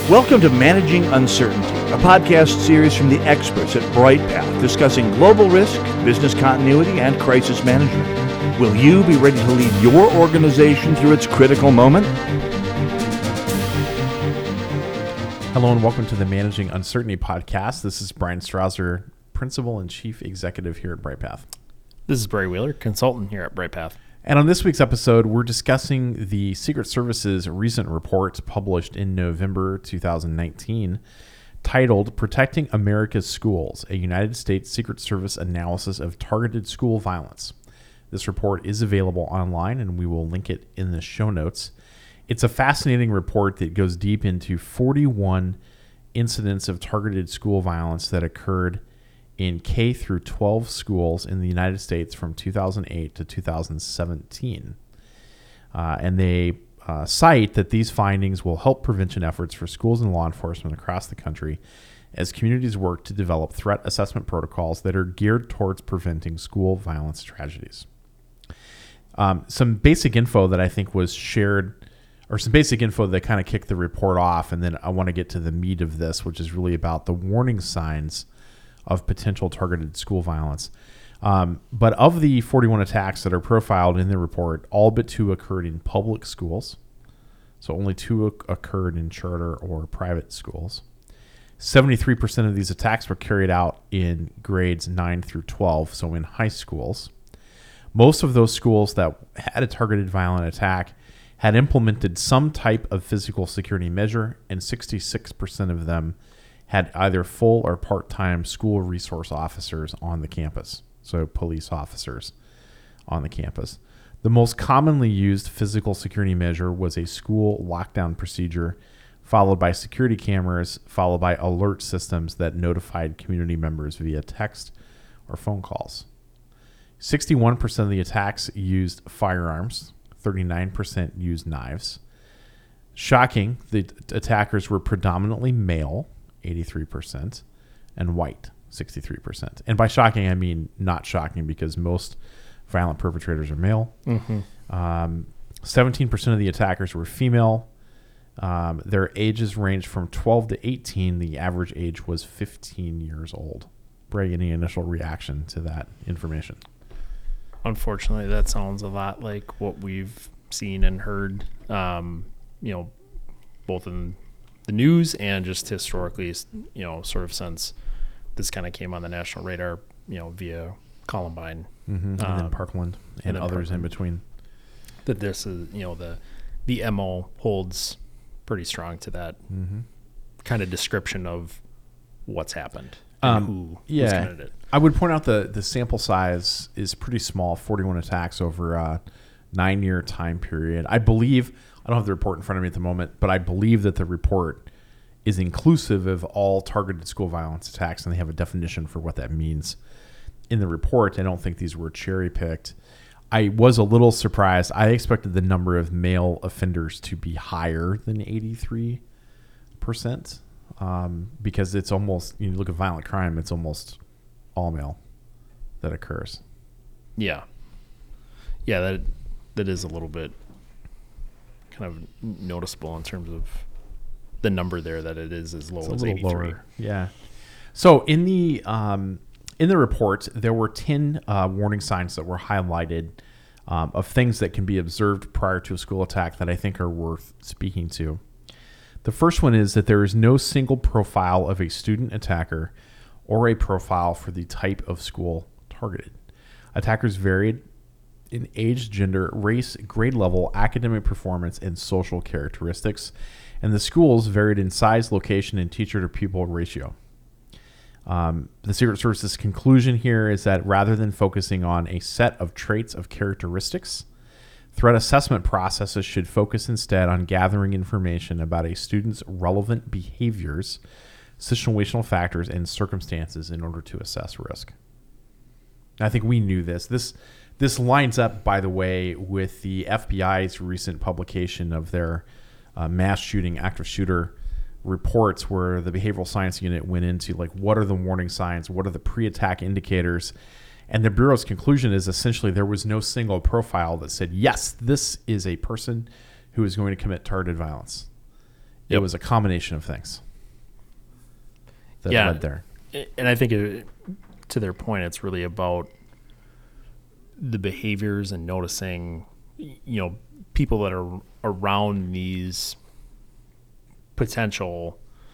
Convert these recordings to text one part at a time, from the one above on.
Welcome to Managing Uncertainty, a podcast series from the experts at BrightPath discussing global risk, business continuity, and crisis management. Will you be ready to lead your organization through its critical moment? Hello and welcome to the Managing Uncertainty podcast. This is Brian Strauser, Principal and Chief Executive here at BrightPath. This is Barry Wheeler, Consultant here at BrightPath. And on this week's episode, we're discussing the Secret Service's recent report published in November 2019 titled Protecting America's Schools, a United States Secret Service Analysis of Targeted School Violence. This report is available online, and we will link it in the show notes. It's a fascinating report that goes deep into 41 incidents of targeted school violence that occurred in K through 12 schools in the United States from 2008 to 2017. And they cite that these findings will help prevention efforts for schools and law enforcement across the country as communities work to develop threat assessment protocols that are geared towards preventing school violence tragedies. Some basic info that I think was shared, or some basic info that kind of kicked the report off, and then I want to get to the meat of this, which is really about the warning signs of potential targeted school violence. But of the 41 attacks that are profiled in the report, all but 2 occurred in public schools. So only 2 occurred in charter or private schools. 73% of these attacks were carried out in grades 9 through 12, so in high schools. Most of those schools that had a targeted violent attack had implemented some type of physical security measure, and 66% of them had either full or part-time school resource officers on the campus, so police officers on the campus. The most commonly used physical security measure was a school lockdown procedure, followed by security cameras, followed by alert systems that notified community members via text or phone calls. 61% of the attacks used firearms, 39% used knives. Shocking, the attackers were predominantly male, 83%, and white, 63%. And by shocking, I mean not shocking, because most violent perpetrators are male. 17% of the attackers were female. Their ages ranged from 12 to 18. The average age was 15 years old. Bray, any initial reaction to that information? Unfortunately, that sounds a lot like what we've seen and heard, both in the news and just historically, sort of since this kind of came on the national radar, via Columbine, and then Parkland and others in between. That this is, the MO holds pretty strong to that kind of description of what's happened and who's committed it. I would point out the sample size is pretty small, 41 attacks over a 9-year time period. I don't have the report in front of me at the moment, but I believe that the report is inclusive of all targeted school violence attacks, and they have a definition for what that means in the report. I don't think these were cherry-picked. I was a little surprised. I expected the number of male offenders to be higher than 83%, because it's almost, you look at violent crime, it's almost all male that occurs. Yeah, that is a little bit kind of noticeable in terms of the number there, that it is as low as 83. Lower. Yeah. So in the report, there were 10 warning signs that were highlighted of things that can be observed prior to a school attack that I think are worth speaking to. The first one is that there is no single profile of a student attacker or a profile for the type of school targeted. Attackers varied in age, gender, race, grade level, academic performance, and social characteristics, and the schools varied in size, location, and teacher-to-pupil ratio. The Secret Service's conclusion here is that rather than focusing on a set of traits of characteristics, threat assessment processes should focus instead on gathering information about a student's relevant behaviors, situational factors, and circumstances in order to assess risk. I think we knew this. This lines up, by the way, with the FBI's recent publication of their mass shooting, active shooter reports, where the behavioral science unit went into, like, what are the warning signs? What are the pre-attack indicators? And the Bureau's conclusion is essentially there was no single profile that said, yes, this is a person who is going to commit targeted violence. It was a combination of things that led there. And I think to their point, it's really about the behaviors and noticing, people that are around these potential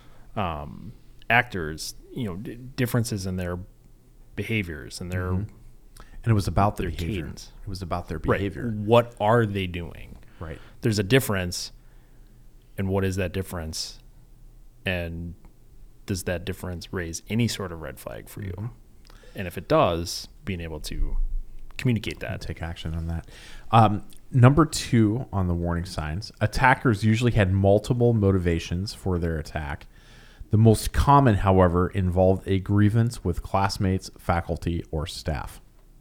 actors, differences in their behaviors and their and it was about their behavior. Cadence. It was about their behavior. Right. What are they doing? Right. There's a difference, and what is that difference? And does that difference raise any sort of red flag for you? And if it does, being able to communicate that. Take action on that. Number 2 on the warning signs, attackers usually had multiple motivations for their attack. The most common, however, involved a grievance with classmates, faculty, or staff.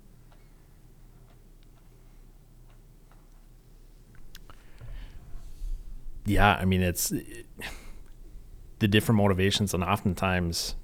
Yeah, I mean, it's the different motivations, and oftentimes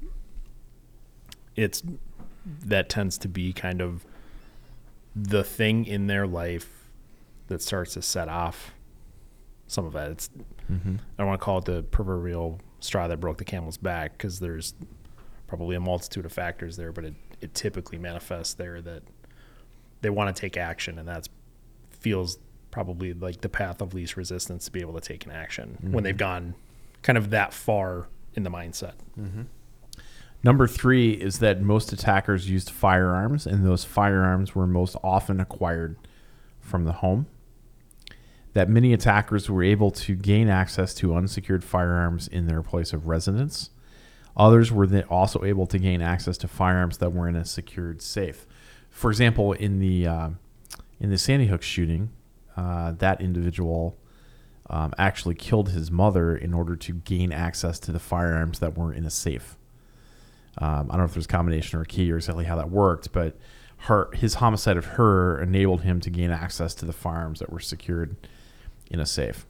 that tends to be kind of the thing in their life that starts to set off some of that. I don't want to call it the proverbial straw that broke the camel's back, because there's probably a multitude of factors there, but it typically manifests there that they want to take action, and that feels probably like the path of least resistance to be able to take an action when they've gone kind of that far in the mindset. Number 3 is that most attackers used firearms, and those firearms were most often acquired from the home. That many attackers were able to gain access to unsecured firearms in their place of residence. Others were then also able to gain access to firearms that were in a secured safe. For example, in the Sandy Hook shooting, that individual actually killed his mother in order to gain access to the firearms that were in a safe. I don't know if there's a combination or a key or exactly how that worked, but his homicide of her enabled him to gain access to the firearms that were secured in a safe.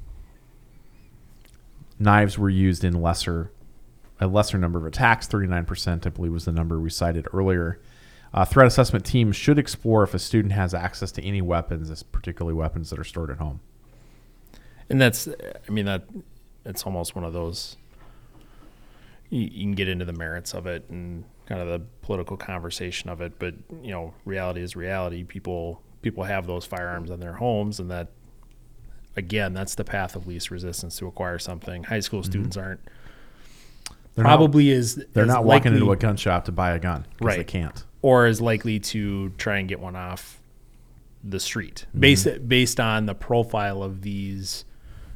Knives were used in a lesser number of attacks. 39%, I believe, was the number we cited earlier. Threat assessment teams should explore if a student has access to any weapons, particularly weapons that are stored at home. And it's almost one of those, you can get into the merits of it and kind of the political conversation of it, but reality is reality. People have those firearms in their homes, and that, again, that's the path of least resistance to acquire something. High school students aren't. They're not walking into a gun shop to buy a gun because they can't, or is likely to try and get one off the street based on the profile of these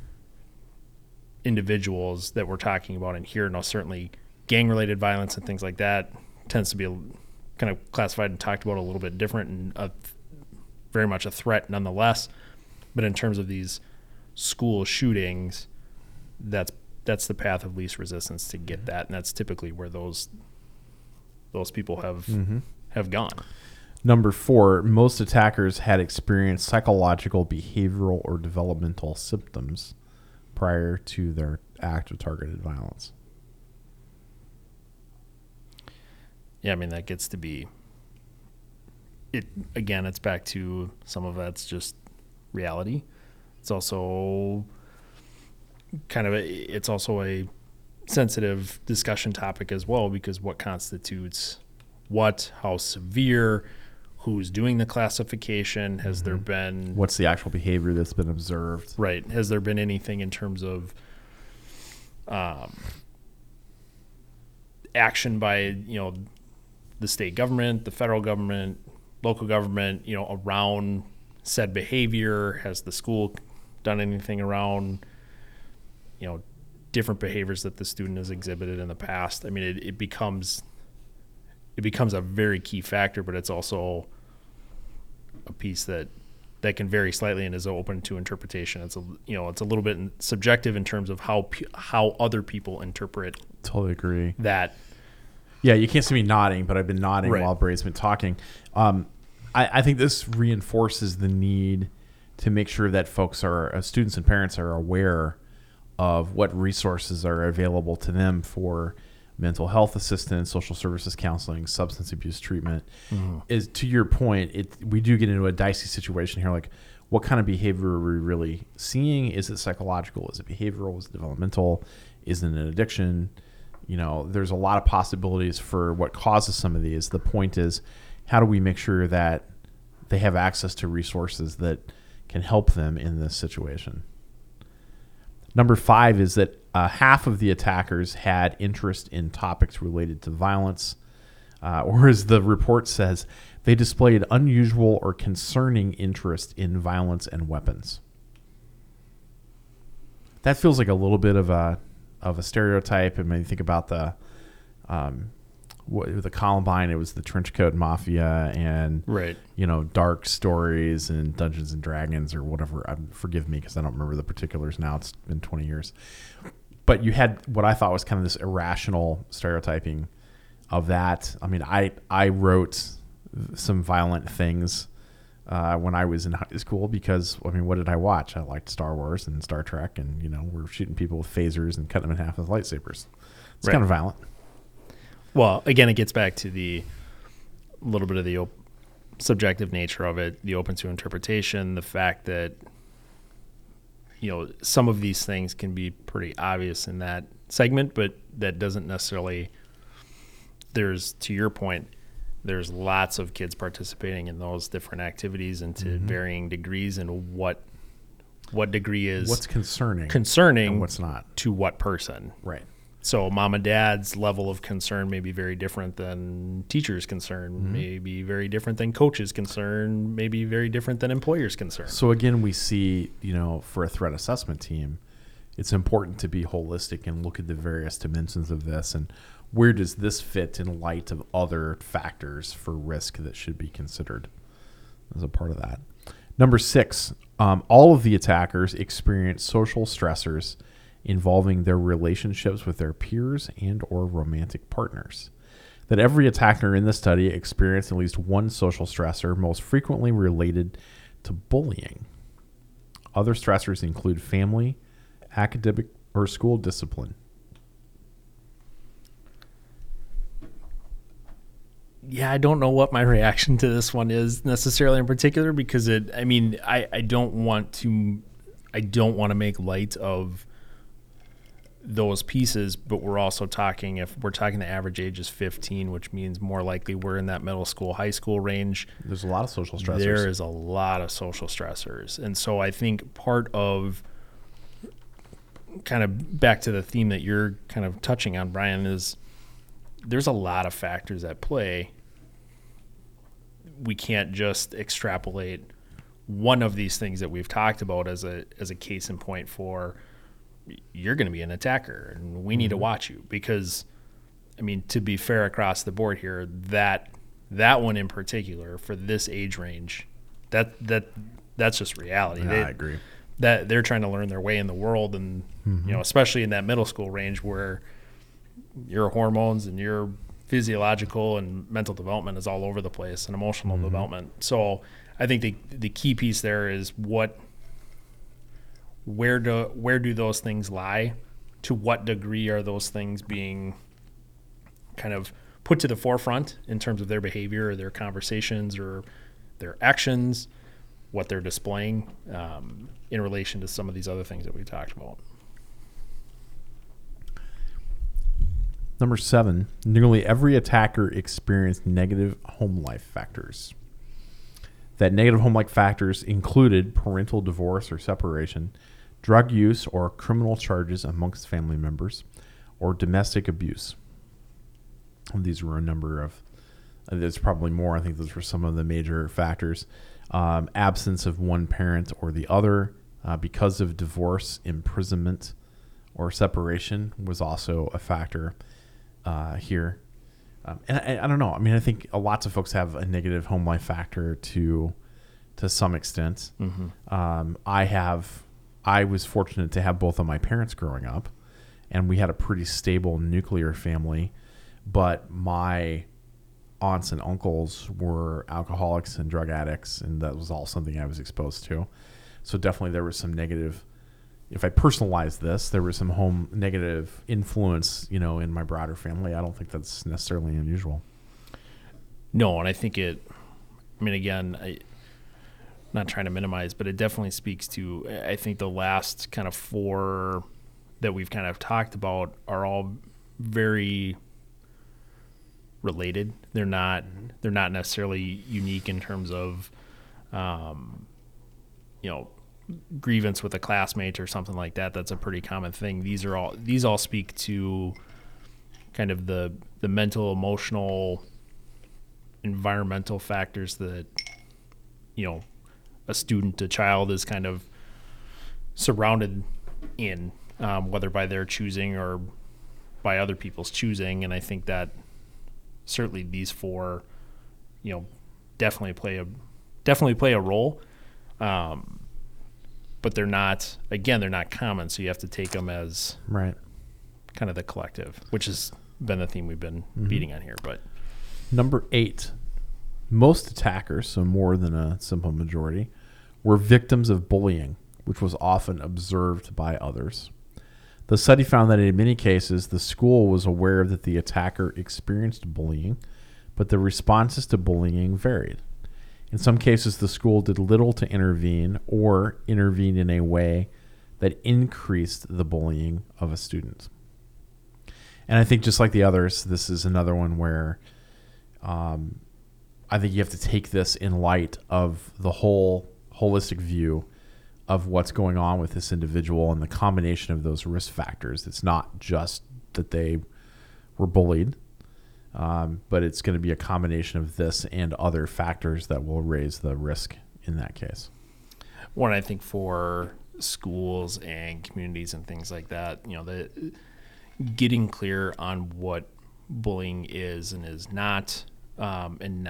individuals that we're talking about in here. Now, certainly gang-related violence and things like that tends to be kind of classified and talked about a little bit different, and very much a threat nonetheless. But in terms of these school shootings, that's the path of least resistance to get that, and that's typically where those people have gone. Number 4, most attackers had experienced psychological, behavioral, or developmental symptoms prior to their act of targeted violence. Yeah, I mean, that gets to be it again. It's back to some of that's just reality. It's also it's also a sensitive discussion topic as well, because what constitutes what, how severe, who's doing the classification, has there been... What's the actual behavior that's been observed? Right. Has there been anything in terms of action by, the state government, the federal government, local government, around said behavior? Has the school done anything around, different behaviors that the student has exhibited in the past? I mean, it becomes a very key factor, but it's also a piece that can vary slightly and is open to interpretation. It's a little bit subjective in terms of how other people interpret. Totally agree. That. Yeah, you can't see me nodding, but I've been nodding right. while Brady's been talking. I think this reinforces the need to make sure that students and parents are aware of what resources are available to them for mental health assistance, social services counseling, substance abuse treatment. Is to your point, we do get into a dicey situation here. Like, what kind of behavior are we really seeing? Is it psychological? Is it behavioral? Is it developmental? Is it an addiction? There's a lot of possibilities for what causes some of these. The point is, how do we make sure that they have access to resources that can help them in this situation? Number 5 is that half of the attackers had interest in topics related to violence, or as the report says, they displayed unusual or concerning interest in violence and weapons. That feels like a little bit of a stereotype. I mean, think about the Columbine. It was the trench coat mafia and right. Dark stories and Dungeons and Dragons or whatever. Forgive me because I don't remember the particulars now. It's been 20 years. But you had what I thought was kind of this irrational stereotyping of that. I mean, I wrote some violent things when I was in high school because, I mean, what did I watch? I liked Star Wars and Star Trek, and we're shooting people with phasers and cutting them in half with lightsabers. It's right. kind of violent. Well, again, it gets back to the little bit of the subjective nature of it, the open to interpretation, the fact that some of these things can be pretty obvious in that segment, but that doesn't necessarily. To your point, there's lots of kids participating in those different activities and to varying degrees, and what degree is what's concerning and what's not to what person. Right. So mom and dad's level of concern may be very different than teachers' concern, may be very different than coaches' concern, may be very different than employers' concern. So again, we see, for a threat assessment team, it's important to be holistic and look at the various dimensions of this and where does this fit in light of other factors for risk that should be considered as a part of that. Number 6, all of the attackers experienced social stressors involving their relationships with their peers and or romantic partners. That every attacker in the study experienced at least one social stressor, most frequently related to bullying. Other stressors include family, academic, or school discipline. Yeah, I don't know what my reaction to this one is necessarily in particular because I don't want to make light of those pieces, but we're also talking, if we're talking the average age is 15, which means more likely we're in that middle school, high school range. There's a lot of social stressors. There is a lot of social stressors. And so I think part of kind of back to the theme that you're kind of touching on, Brian, is there's a lot of factors at play. We can't just extrapolate one of these things that we've talked about as a case in point for you're going to be an attacker and we need to watch you because, to be fair across the board here, that one in particular for this age range, that's just reality. Yeah, I agree. That they're trying to learn their way in the world, and especially in that middle school range where your hormones and your physiological and mental development is all over the place and emotional development. So I think the key piece there is where do those things lie? To what degree are those things being kind of put to the forefront in terms of their behavior or their conversations or their actions, what they're displaying in relation to some of these other things that we talked about. Number 7, nearly every attacker experienced negative home life factors. That negative home life factors included parental divorce or separation, drug use or criminal charges amongst family members, or domestic abuse. These were a number of, there's probably more. I think those were some of the major factors. Absence of one parent or the other because of divorce, imprisonment, or separation was also a factor here. And I don't know. I think lots of folks have a negative home life factor to some extent. I was fortunate to have both of my parents growing up, and we had a pretty stable nuclear family, but my aunts and uncles were alcoholics and drug addicts, and that was all something I was exposed to. So definitely there was some negative, if I personalize this, there was some negative influence, in my broader family. I don't think that's necessarily unusual. No, and I think again, not trying to minimize, but it definitely speaks to, I think the last kind of 4 that we've kind of talked about are all very related. They're not necessarily unique in terms of, grievance with a classmate or something like that. That's a pretty common thing. These all speak to kind of the mental, emotional, environmental factors that, a student, a child is kind of surrounded in, whether by their choosing or by other people's choosing. And I think that certainly these 4, definitely play a role. But they're not common. So you have to take them as Right. kind of the collective, which has been the theme we've been beating on here. But Number 8, most attackers, so more than a simple majority, were victims of bullying, which was often observed by others. The study found that in many cases, the school was aware that the attacker experienced bullying, but the responses to bullying varied. In some cases, the school did little to intervene or intervened in a way that increased the bullying of a student. And I think just like the others, this is another one where I think you have to take this in light of the whole holistic view of what's going on with this individual and the combination of those risk factors. It's not just that they were bullied, but it's going to be a combination of this and other factors that will raise the risk in that case. one, I think for schools and communities and things like that, the getting clear on what bullying is and is not, and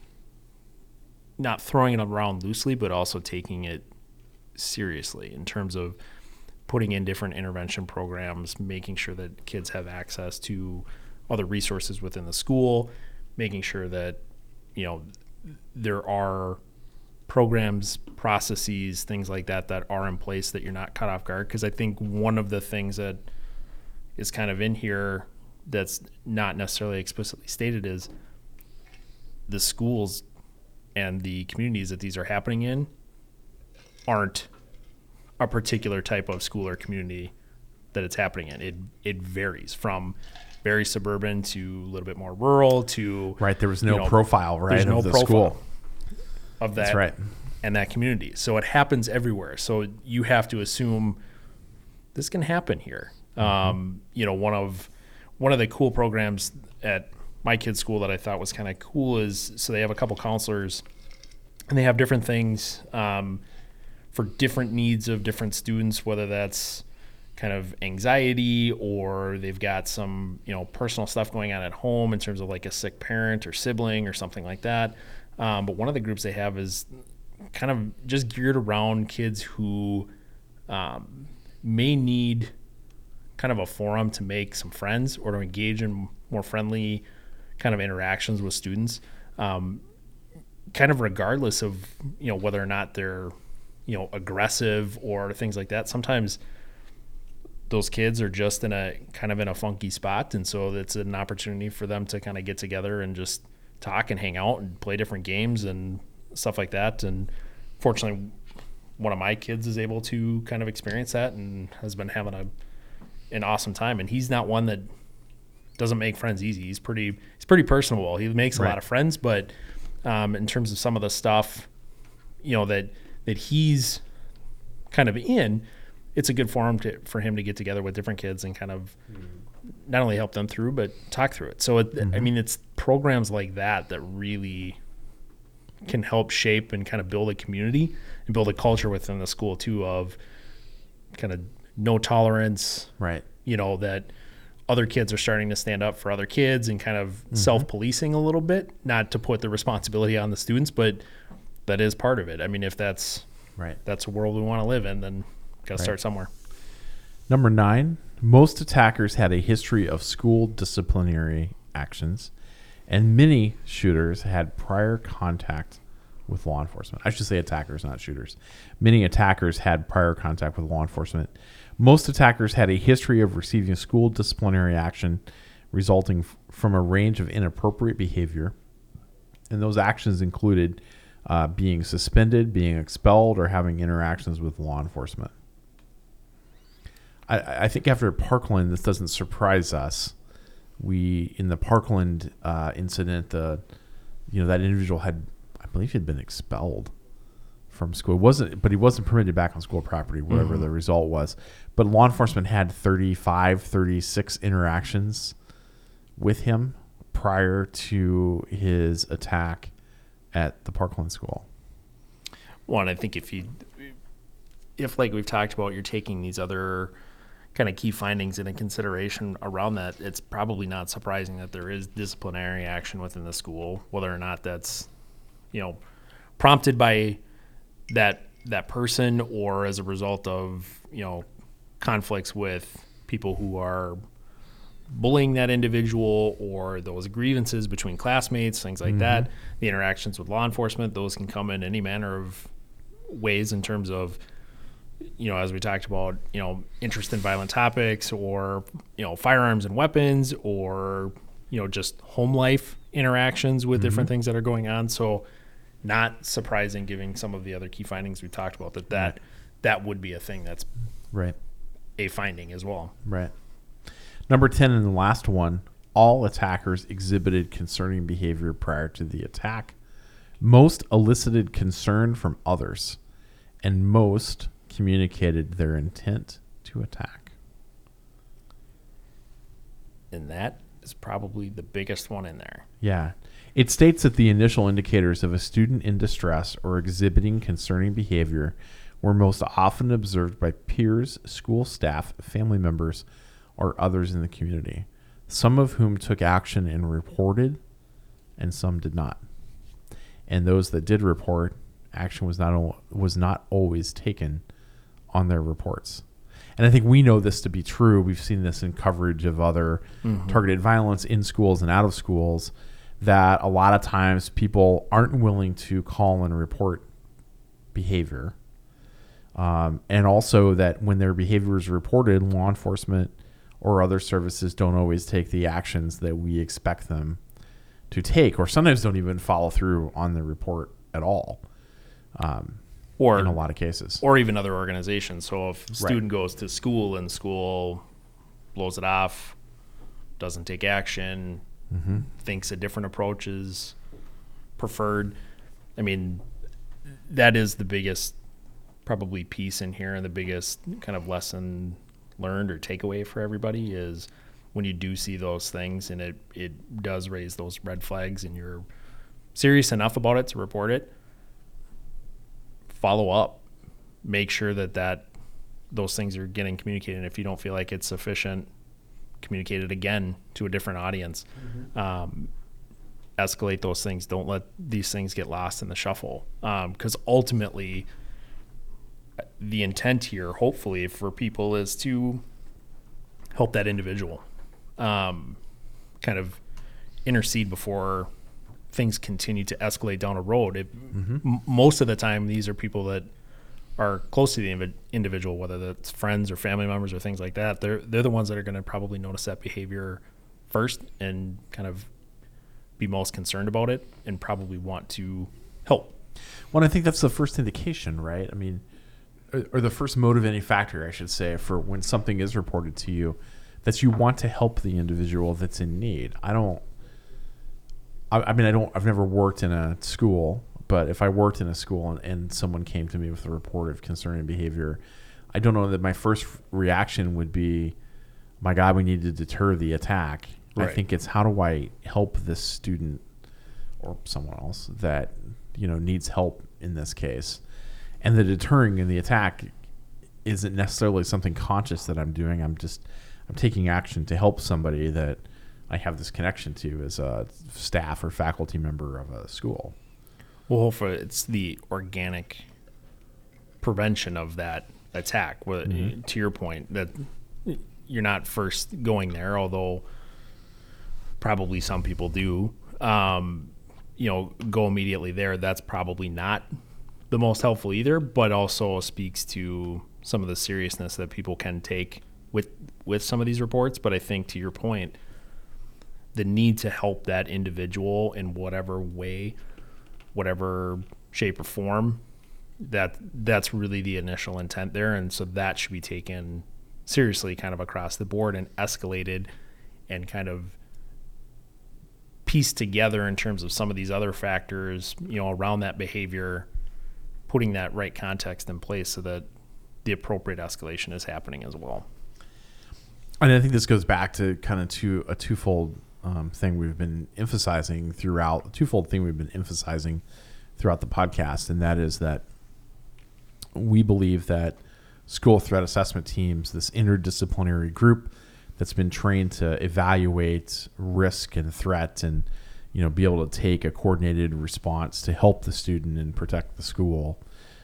not throwing it around loosely, but also taking it seriously in terms of putting in different intervention programs, making sure that kids have access to other resources within the school, making sure that, there are programs, processes, things like that are in place that you're not caught off guard. Because I think one of the things that is kind of in here that's not necessarily explicitly stated is the schools and the communities that these are happening in aren't a particular type of school or community that it's happening in. It varies from very suburban to a little bit more rural to Right. There was no profile, right, no of the profile school. of that. That's right. And that community. So it happens everywhere. So you have to assume this can happen here. One of the cool programs at my kid's school that I thought was kind of cool is, so they have a couple counselors and they have different things for different needs of different students, whether that's kind of anxiety or they've got some, personal stuff going on at home in terms of like a sick parent or sibling or something like that. But one of the groups they have is kind of just geared around kids who may need kind of a forum to make some friends or to engage in more friendly kind of interactions with students, kind of regardless of, whether or not they're, aggressive or things like that. Sometimes those kids are just in a funky spot. And so it's an opportunity for them to kind of get together and just talk and hang out and play different games and stuff like that. And fortunately, one of my kids is able to kind of experience that and has been having an awesome time. And he's not one that doesn't make friends easy. He's pretty personable. He makes a lot of friends, but in terms of some of the stuff, that he's kind of in, it's a good forum for him to get together with different kids and kind of not only help them through, but talk through it. So, it's programs like that really can help shape and kind of build a community and build a culture within the school too of kind of no tolerance, Right. That other kids are starting to stand up for other kids and kind of self-policing a little bit, not to put the responsibility on the students, but that is part of it. If that's a world we want to live in, then got to start somewhere. Number 9, most attackers had a history of school disciplinary actions, and many shooters had prior contact with law enforcement. I should say attackers, not shooters. Many attackers had prior contact with law enforcement. Most attackers had a history of receiving school disciplinary action resulting from a range of inappropriate behavior, and those actions included being suspended, being expelled, or having interactions with law enforcement. I think after Parkland, this doesn't surprise us. In the Parkland incident, that individual had, I believe, he had been expelled from school. But he wasn't permitted back on school property, whatever the result was. But law enforcement had 36 interactions with him prior to his attack at the Parkland school. Well, and I think if like we've talked about, you're taking these other kind of key findings into consideration around that, it's probably not surprising that there is disciplinary action within the school, whether or not that's, prompted by that person or as a result of, conflicts with people who are bullying that individual or those grievances between classmates, things like that. The interactions with law enforcement, those can come in any manner of ways in terms of, as we talked about, interest in violent topics or, firearms and weapons or, just home life interactions with different things that are going on. So not surprising given some of the other key findings we talked about that would be a thing that's right. a finding as well. Right. Number 10 and the last one, all attackers exhibited concerning behavior prior to the attack. Most elicited concern from others, and most communicated their intent to attack. And that is probably the biggest one in there. Yeah. It states that the initial indicators of a student in distress or exhibiting concerning behavior were most often observed by peers, school staff, family members, or others in the community, some of whom took action and reported, and some did not. And those that did report, action was not always taken on their reports. And I think we know this to be true. We've seen this in coverage of other targeted violence in schools and out of schools, that a lot of times people aren't willing to call and report behavior. And also that when their behavior is reported, law enforcement or other services don't always take the actions that we expect them to take, or sometimes don't even follow through on the report at all. Or in a lot of cases, or even other organizations. So if a student goes to school and school blows it off, doesn't take action, thinks a different approach is preferred. I mean, that is the biggest probably piece in here, and the biggest kind of lesson learned or takeaway for everybody is when you do see those things and it does raise those red flags and you're serious enough about it to report it, follow up, make sure that those things are getting communicated. And if you don't feel like it's sufficient, communicate it again to a different audience. Escalate those things. Don't let these things get lost in the shuffle. Because ultimately, the intent here, hopefully, for people is to help that individual kind of intercede before things continue to escalate down a road. Most of the time, these are people that are close to the individual, whether that's friends or family members or things like that. They're the ones that are going to probably notice that behavior first and kind of be most concerned about it and probably want to help. Well, I think that's the first indication, right? I mean, or the first motivating factor, I should say, for when something is reported to you, that you want to help the individual that's in need. I've never worked in a school, but if I worked in a school and someone came to me with a report of concerning behavior, I don't know that my first reaction would be, my God, we need to deter the attack. Right. I think it's, how do I help this student or someone else that, needs help in this case? And the deterring and the attack isn't necessarily something conscious that I'm doing. I'm taking action to help somebody that I have this connection to as a staff or faculty member of a school. Well, hopefully it's the organic prevention of that attack. To your point, that you're not first going there, although probably some people do, go immediately there. That's probably not the most helpful either, but also speaks to some of the seriousness that people can take with some of these reports. But I think, to your point, the need to help that individual in whatever way, whatever shape, or form, that's really the initial intent there. And so that should be taken seriously kind of across the board and escalated and kind of pieced together in terms of some of these other factors, around that behavior, putting that right context in place so that the appropriate escalation is happening as well. And I think this goes back to kind of a twofold thing we've been emphasizing throughout the podcast, and that is that we believe that school threat assessment teams, this interdisciplinary group that's been trained to evaluate risk and threat and be able to take a coordinated response to help the student and protect the school,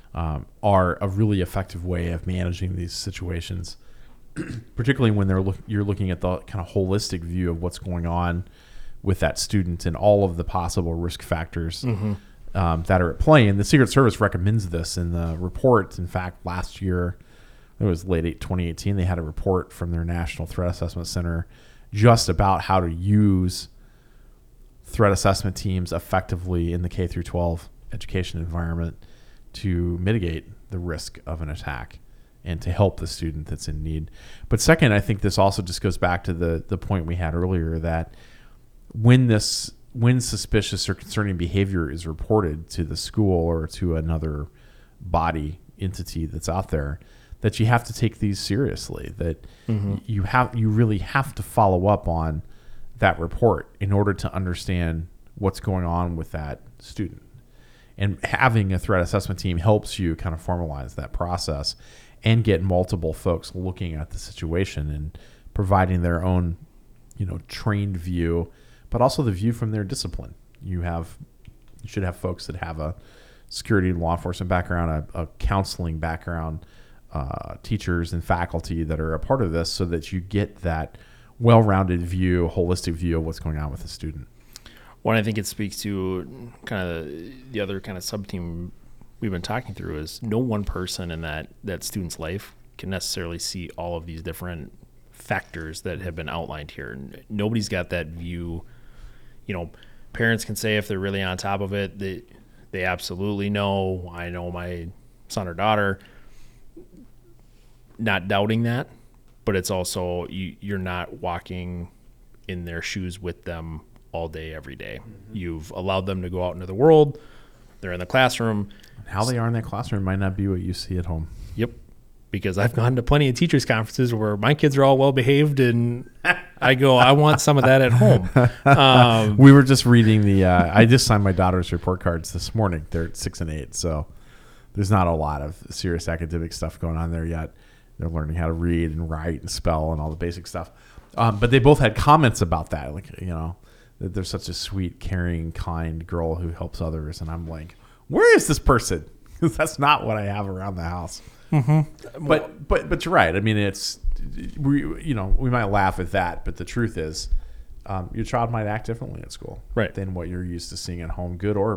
are a really effective way of managing these situations, particularly when you're looking at the kind of holistic view of what's going on with that student and all of the possible risk factors that are at play. And the Secret Service recommends this in the report. In fact, last year, it was late 2018, they had a report from their National Threat Assessment Center just about how to use threat assessment teams effectively in the K through 12 education environment to mitigate the risk of an attack and to help the student that's in need. But second, I think this also just goes back to the point we had earlier that when suspicious or concerning behavior is reported to the school or to another body entity that's out there, that you have to take these seriously, that you really have to follow up on that report in order to understand what's going on with that student. And having a threat assessment team helps you kind of formalize that process and get multiple folks looking at the situation and providing their own, trained view, but also the view from their discipline. You should have folks that have a security and law enforcement background, a counseling background, teachers and faculty that are a part of this so that you get that well-rounded view, holistic view of what's going on with the student. Well, I think it speaks to kind of the other kind of sub-theme we've been talking through is no one person in that student's life can necessarily see all of these different factors that have been outlined here. Nobody's got that view. Parents can say if they're really on top of it, they absolutely know. I know my son or daughter. Not doubting that, but it's also you're not walking in their shoes with them all day, every day. You've allowed them to go out into the world. They're in the classroom. How they are in that classroom might not be what you see at home. Yep. Because I've gone to plenty of teachers' conferences where my kids are all well behaved, and I go, I want some of that at home. We were just reading I just signed my daughter's report cards this morning. They're 6 and 8, so there's not a lot of serious academic stuff going on there yet. They're learning how to read and write and spell and all the basic stuff. But they both had comments about that, that they're such a sweet, caring, kind girl who helps others. And I'm like, where is this person? Because that's not what I have around the house. Mm-hmm. But you're right. I mean, we might laugh at that, but the truth is, your child might act differently at school, right, than what you're used to seeing at home, good or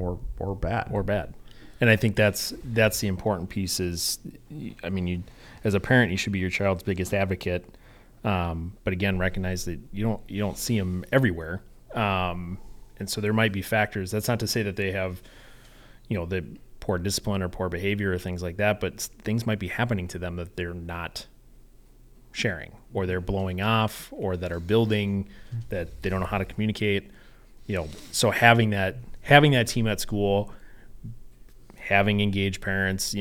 bad. And I think that's the important piece. Is, I mean, you as a parent, you should be your child's biggest advocate. But again, recognize that you don't see them everywhere, and so there might be factors. That's not to say that they have, the poor discipline or poor behavior or things like that, but things might be happening to them that they're not sharing, or they're blowing off, or that are building that they don't know how to communicate. So having that team at school, having engaged parents,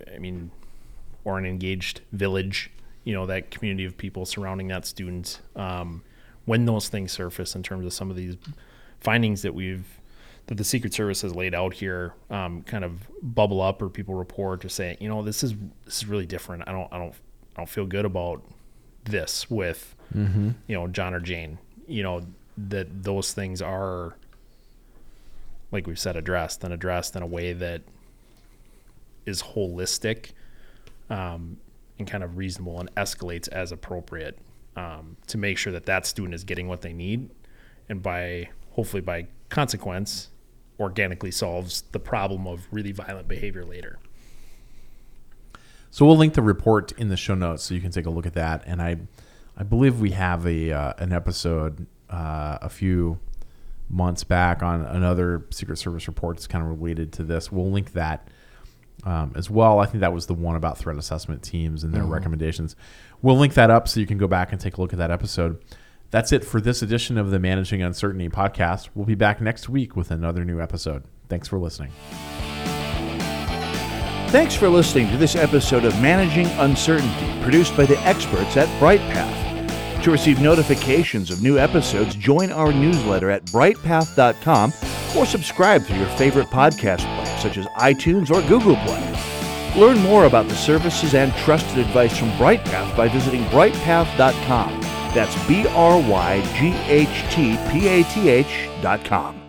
or an engaged village, that community of people surrounding that student, when those things surface in terms of some of these findings that the Secret Service has laid out here, kind of bubble up, or people report or say, this is really different. I don't feel good about this with, John or Jane, that those things are, like we've said, addressed in a way that is holistic, and kind of reasonable, and escalates as appropriate, to make sure that student is getting what they need, and hopefully by consequence organically solves the problem of really violent behavior later. So we'll link the report in the show notes so you can take a look at that. And I believe we have an episode a few months back on another Secret Service report that's kind of related to this. We'll link that as well. I think that was the one about threat assessment teams and their recommendations. We'll link that up so you can go back and take a look at that episode. That's it for this edition of the Managing Uncertainty podcast. We'll be back next week with another new episode. Thanks for listening. Thanks for listening to this episode of Managing Uncertainty, produced by the experts at BrightPath. To receive notifications of new episodes, join our newsletter at brightpath.com or subscribe through your favorite podcast player, such as iTunes or Google Play. Learn more about the services and trusted advice from BrightPath by visiting brightpath.com. That's BrightPath.com.